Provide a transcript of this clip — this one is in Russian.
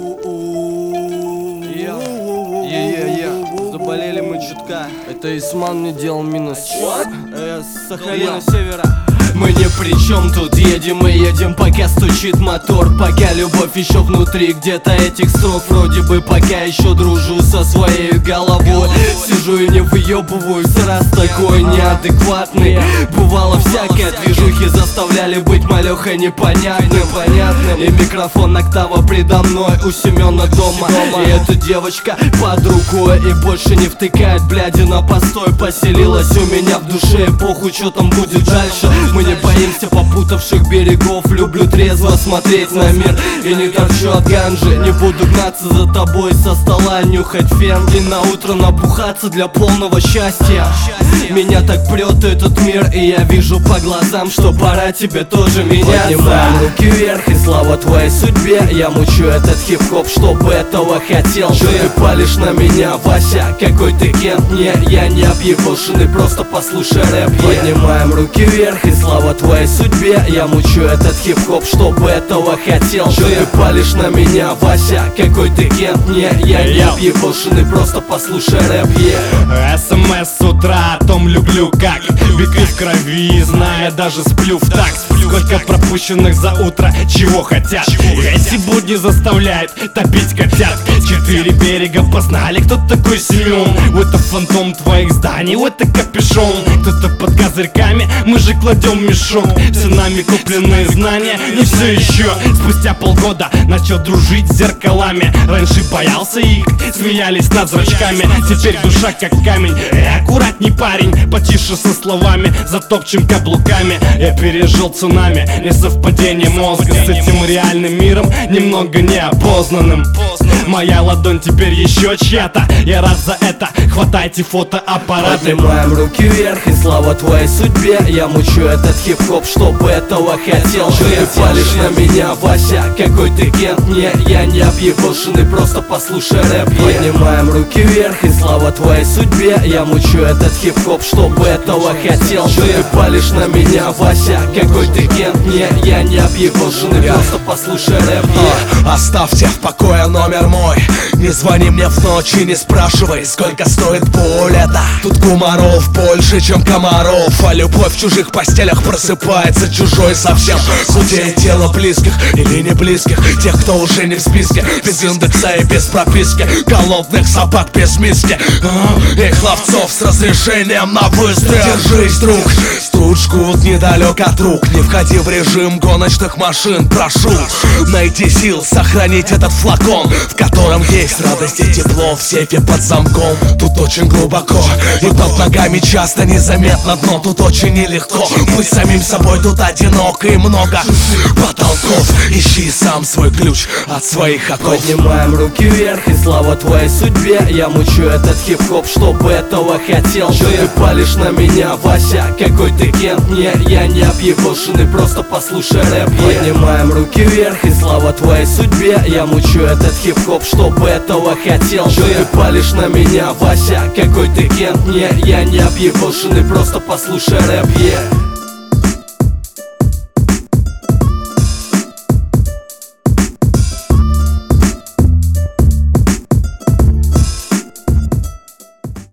Заболели мы чутка. Это Исман мне делал минус. С Сахалина севера. Мы ни при чем тут, едем и едем, пока стучит мотор, пока любовь еще внутри где-то этих строк. Вроде бы пока еще дружу со своей головой, сижу и не выебываюсь, раз такой неадекватный. Бывало всякое, движухи заставляли быть малехой непонятным. И микрофон октава предо мной у Семена дома. И эта девочка под рукой и больше не втыкает бляди на постой. Поселилась у меня в душе, похуй, что там будет дальше. Мы не боимся попутавших берегов. Люблю трезво смотреть на мир и не торчу от ганжи. Не буду гнаться за тобой со стола, нюхать фен и на утро набухаться для полного счастья. Меня так прет этот мир, и я вижу по глазам, что пора тебе тоже меняться. Поднимаем руки вверх, и слава твоей судьбе. Я мучу этот хип-хоп, чтобы этого хотел. Что ты палишь на меня, Вася? Какой ты кент? Не, я не объебошенный, просто послушай рэп. Поднимаем руки вверх, и слава твоей судьбе. Я мучу этот хип-хоп, чтобы этого хотел. Что ты палишь на меня, Вася? Какой ты кент? Не, я не объебошенный, просто послушай рэп. СМС с утра о том люблю как биты в крови, зная, даже сплю в такт. Сколько пропущенных за утро, чего хотят. Эти будни заставляют топить котят. 4 берега познали, кто такой Семен. Это фантом твоих зданий, это капюшон. Кто-то под козырьками, мы же кладем мешок. Все нами купленные знания, не все еще. Спустя полгода начал дружить с зеркалами. Раньше боялся их, смеялись над зрачками. Теперь душа как камень, аккуратней парень, потише со словами, затопчем каблуками. Я пережил цунами, несовпадение мозга с этим реальным миром, немного неопознанным. Моя ладонь теперь еще чья-то, я рад за это, хватайте фотоаппараты. Поднимаем руки вверх, и слава твоей судьбе. Я мучу этот хип-хоп, чтобы этого хотел. Что ты палишь на меня, Вася? Какой ты кент? Не, я не объебошенный, просто послушай рэп. Поднимаем руки вверх, и слава твоей судьбе. Я мучу этот хип-хоп, чтобы этого хотел. Что ты палишь на меня, Вася? Какой ты кент? Не, я не объебошенный, просто послушай рэп. Оставьте в покое номер мой. Не звони мне в ночь и не спрашивай, сколько стоит боль это. Тут кумаров больше, чем комаров. А любовь в чужих постелях просыпается чужой совсем. Худеет тело близких или не близких, тех, кто уже не в списке. Без индекса и без прописки, голодных собак без миски, их ловцов с разрешением на выстрел. Держись, друг, тут жгут недалек от рук. Не входи в режим гоночных машин, прошу. Найди сил сохранить этот флакон, в котором есть радость и тепло в сейфе под замком. Тут очень глубоко, и под ногами часто незаметно дно. Тут очень нелегко, быть самим собой тут одиноко и много потолков. Ищи сам свой ключ от своих оков. Поднимаем руки вверх, и слава твоей судьбе. Я мучу этот хип-хоп, чтобы этого хотел. Что ты палишь на меня, Вася? Какой ты кент? Не, я не объебошенный, просто послушай рэп. Поднимаем руки вверх, и слава твоей судьбе. Я мучу этот хип-хоп, чтобы этого хотел. Что ты палишь на меня, Вася? Какой ты кент? Не, я не объебошенный, просто послушай рэп.